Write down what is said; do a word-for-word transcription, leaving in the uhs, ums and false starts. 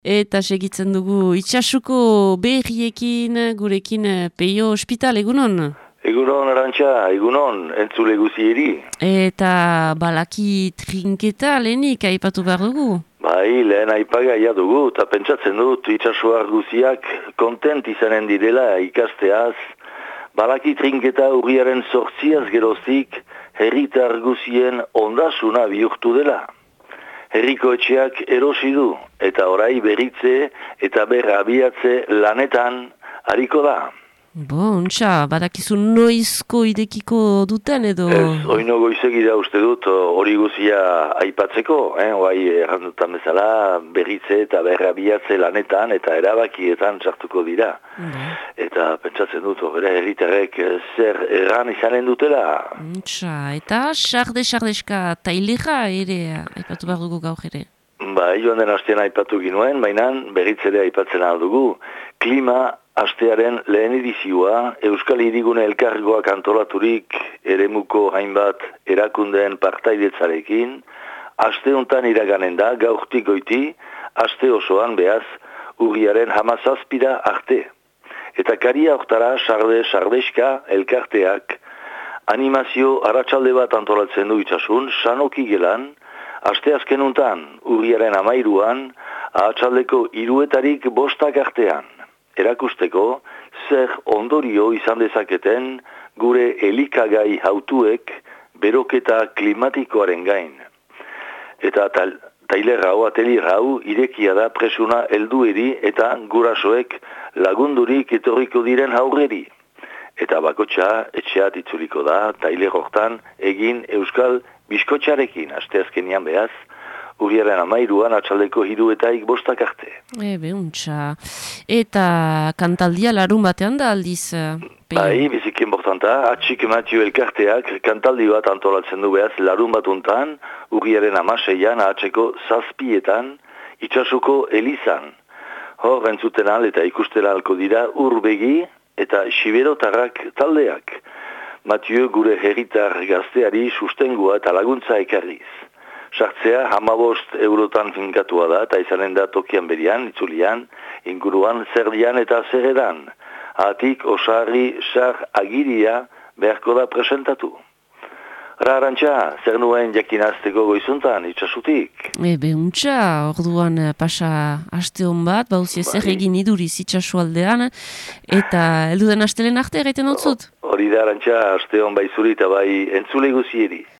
Eta segitzen dugu itxasuko berriekin, gurekin Peio Ospital, egunon? Egunon, Arantxa, egunon, entzule guzieri. Eta balaki trinketa lehenik aipatu behar dugu? Bai, lehen aipagaia dugu, eta pentsatzen dut itxasuar guziak kontent izanen direla ikasteaz. Balaki trinketa urriaren sortziaz geroztik herritar guzien ondasuna bihurtu dela. Herriko etxeak erosi du, eta orai berritze eta berra abiatze lanetan hariko da. Bo, untxa, badakizu noizko idekiko duten edo? Ez, oino goizegi da uste dut hori guzia aipatzeko, eh? Oai errandutan bezala berritze eta berra abiatze lanetan eta erabakietan sartuko dira. Mm. Eta pentsatzen dut, bere herritarrek zer erran izanen dutela. Untxa, eta sarde-sardeska tailera ere aipatu behar dugu gaur ere? Ba, joan den hastean aipatu ginuen, baina berritzere aipatzen aldugu. Klima astearen lehen edizioa Euskal Hirigune Elkargoak antolaturik eremuko hainbat erakundeen partaidetzarekin aste hontan iraganen da gaurtik goiti, aste osoan behaz urriaren hamazazpira arte. Eta karia hortara sarde sardeska elkarteak animazio arratsalde bat antolatzen du itxasun, sanoki gelan, aste azken untan urriaren amairuan ahatsaldeko hiruetarik bostak artean. Erakusteko, zer ondorio izan dezaketen gure elikagai hautuek beroketa klimatikoaren gain. Eta tal, tailer hau, atelier hau, irekia da presuna heldueri eta gurasoek lagundurik etorriko diren haurreri. Eta bakotxa etxeat itzuliko da, tailer hortan egin euskal biskotxarekin, asteazkenian behaz, urriaren amairuan atxaldeko hiruetaik bostak arte. Ebe, untxa. Eta kantaldia larun batean da aldiz? Bai, biziki importanta. Atxik Matio elkarteak kantaldi bat antolatzen du behaz larun batuntan, urriaren amaseian atxeko zazpietan, itxasuko elizan. Hor, entzuten al eta ikusten alko dira urbegi eta siberotarrak taldeak. Matio gure herritar gazteari sustengua eta laguntza ekarriz. Sartzea hamabost eurotan finkatua da, eta izanen da tokian berian, itzulian, inguruan, zerdian eta zerredan. Hatik osarri sar agiria beharko da presentatu. Arantxa, zer nuen jakinazteko goizuntan, itxasutik? Ebe, untxa, orduan pasa aste hon bat, bauzi zer egin iduriz itxasu aldean, eta elduden astelen arte egiten dutzut? Hori da, Arantxa, aste hon bai zuri eta bai entzule guzieri.